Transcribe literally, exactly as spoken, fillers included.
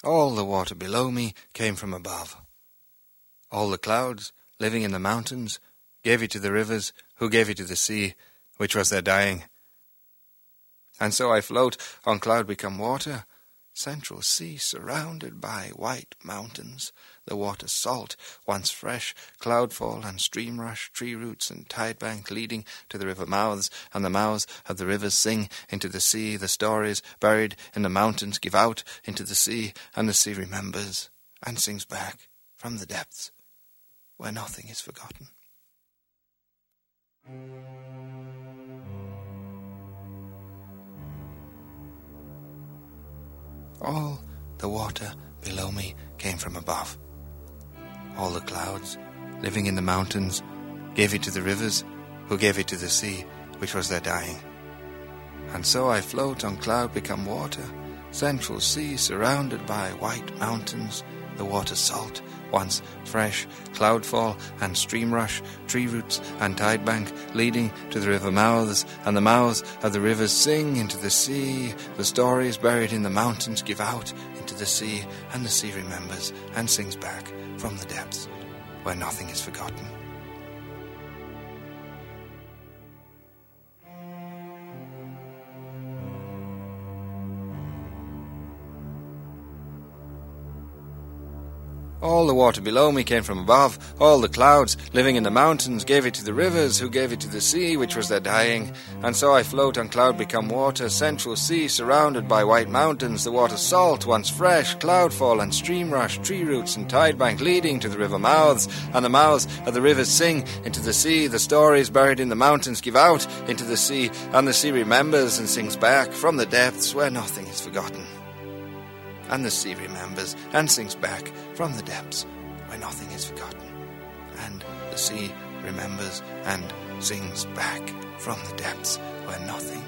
All the water below me came from above. All the clouds, living in the mountains, gave it to the rivers, who gave it to the sea, which was their dying. And so I float on cloud become water, central sea surrounded by white mountains, the water salt, once fresh, cloudfall and stream rush, tree roots and tide bank leading to the river mouths, and the mouths of the rivers sing into the sea, the stories buried in the mountains give out into the sea, and the sea remembers and sings back from the depths where nothing is forgotten. All the water below me came from above. All the clouds, living in the mountains, gave it to the rivers, who gave it to the sea, which was their dying. And so I float on cloud become water, central sea surrounded by white mountains, the water salt, once fresh, cloudfall and stream rush, tree roots and tide bank leading to the river mouths, and the mouths of the rivers sing into the sea, the stories buried in the mountains give out into the sea, and the sea remembers and sings back from the depths where nothing is forgotten. All the water below me came from above. All the clouds, living in the mountains, gave it to the rivers, who gave it to the sea, which was their dying. And so I float on cloud become water, central sea surrounded by white mountains, the water salt, once fresh, cloudfall and stream rush, tree roots and tide bank leading to the river mouths, and the mouths of the rivers sing into the sea, the stories buried in the mountains give out into the sea, and the sea remembers and sings back from the depths where nothing is forgotten. And the sea remembers and sings back from the depths where nothing is forgotten. And the sea remembers and sings back from the depths where nothing